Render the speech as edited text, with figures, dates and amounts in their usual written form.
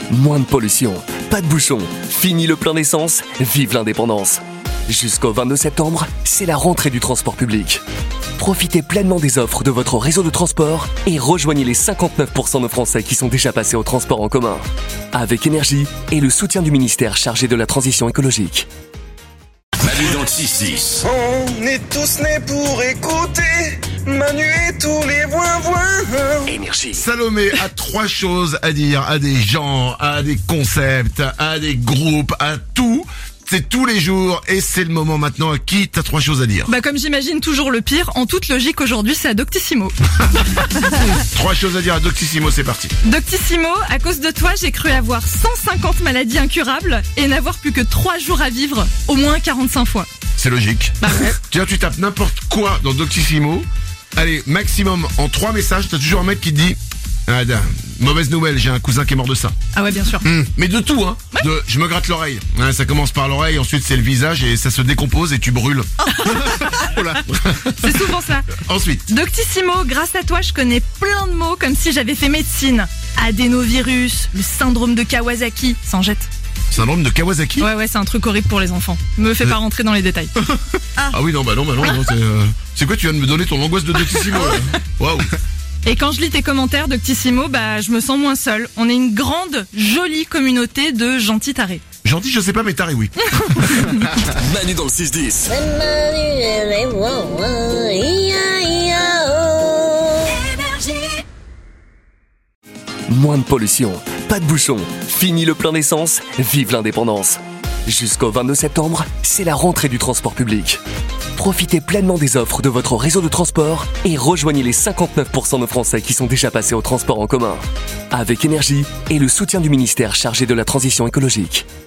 Moins de pollution, pas de bouchons, fini le plein d'essence, vive l'indépendance. Jusqu'au 22 septembre, c'est la rentrée du transport public. Profitez pleinement des offres de votre réseau de transport et rejoignez les 59% de Français qui sont déjà passés au transport en commun. Avec énergie et le soutien du ministère chargé de la transition écologique. Manu dans le 6-10. On est tous nés pour écouter Manu et tous les voix. Énergie. Salomé a 3 choses à dire à des gens, à des concepts, à des groupes, à tout. C'est tous les jours et c'est le moment maintenant. À qui t'as 3 choses à dire? Comme j'imagine toujours le pire, en toute logique aujourd'hui c'est à Doctissimo. 3 choses à dire à Doctissimo, c'est parti. Doctissimo, à cause de toi j'ai cru avoir 150 maladies incurables et n'avoir plus que 3 jours à vivre, au moins 45 fois. C'est logique. Ouais. Tu tapes n'importe quoi dans Doctissimo. Allez, maximum en 3 messages, t'as toujours un mec qui te dit mauvaise nouvelle, j'ai un cousin qui est mort de ça. Ah ouais bien sûr. Mais de tout, hein. Ouais. Je me gratte l'oreille. Ça commence par l'oreille, ensuite c'est le visage et ça se décompose et tu brûles. Voilà. C'est souvent ça. Ensuite. Doctissimo, grâce à toi je connais plein de mots comme si j'avais fait médecine. Adénovirus, le syndrome de Kawasaki, s'en jette. Syndrome de Kawasaki. Ouais c'est un truc horrible pour les enfants. Me fais pas rentrer dans les détails. Ah oui, non, c'est quoi, tu viens de me donner ton angoisse de Doctissimo là. Waouh. Et quand je lis tes commentaires Doctissimo, je me sens moins seule. On est une grande, jolie communauté de gentils tarés. Gentil, je sais pas, mais taré, oui. Manu dans le 6-10. Moins de pollution, pas de bouchons, fini le plein d'essence, vive l'indépendance. Jusqu'au 22 septembre, c'est la rentrée du transport public. Profitez pleinement des offres de votre réseau de transport et rejoignez les 59% de Français qui sont déjà passés au transport en commun. Avec énergie et le soutien du ministère chargé de la transition écologique.